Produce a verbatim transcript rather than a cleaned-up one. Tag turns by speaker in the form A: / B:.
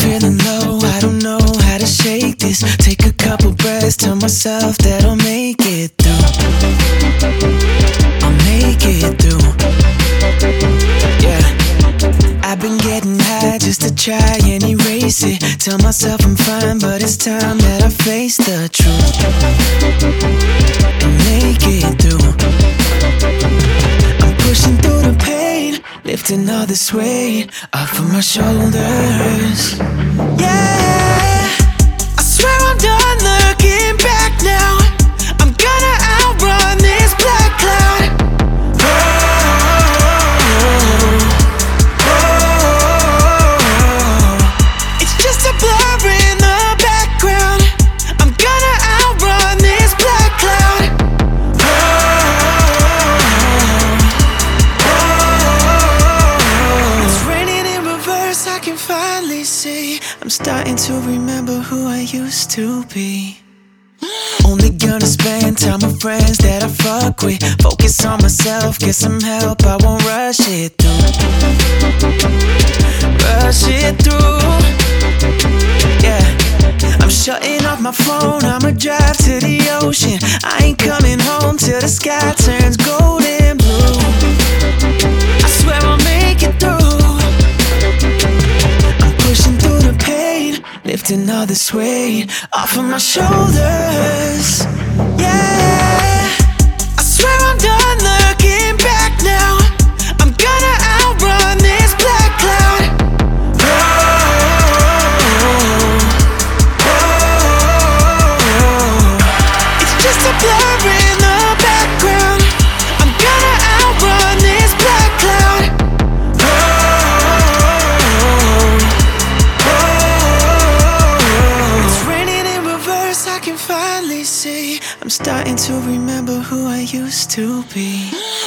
A: feeling low, I don't know how to shake this. Take a couple breaths, tell myself that I'll make it through. I'll make it through. Yeah, I've been getting high just to try and erase it. Tell myself I'm fine, but it's time that I face the truth and make it through. I'm pushing through the pain, lifting all this weight off of my shoulders. Yeah, I swear I'm done looking back now. I'm gonna outrun this black cloud. Oh, oh, oh. It's just a blur in the background. I'm gonna outrun this black cloud. Oh, oh, oh. It's raining in reverse, I can finally see. I'm starting to remember who I used to be. Only gonna spend time with friends that I fuck with. Focus on myself, get some help, I won't rush it through. Rush it through. Yeah, I'm shutting off my phone, I'ma drive to the ocean. I ain't coming home till the sky turns golden blue. I swear I'll make it through. I'm pushing through the pain, lifting all this weight off of my shoulders. Yeah, I swear I'm done looking back now. I'm gonna outrun this black cloud. Oh, oh, oh. It's just a blur in the background. I'm gonna outrun this black cloud. Oh, oh, oh. It's raining in reverse, I can finally see. I'm starting to remember who I used to be.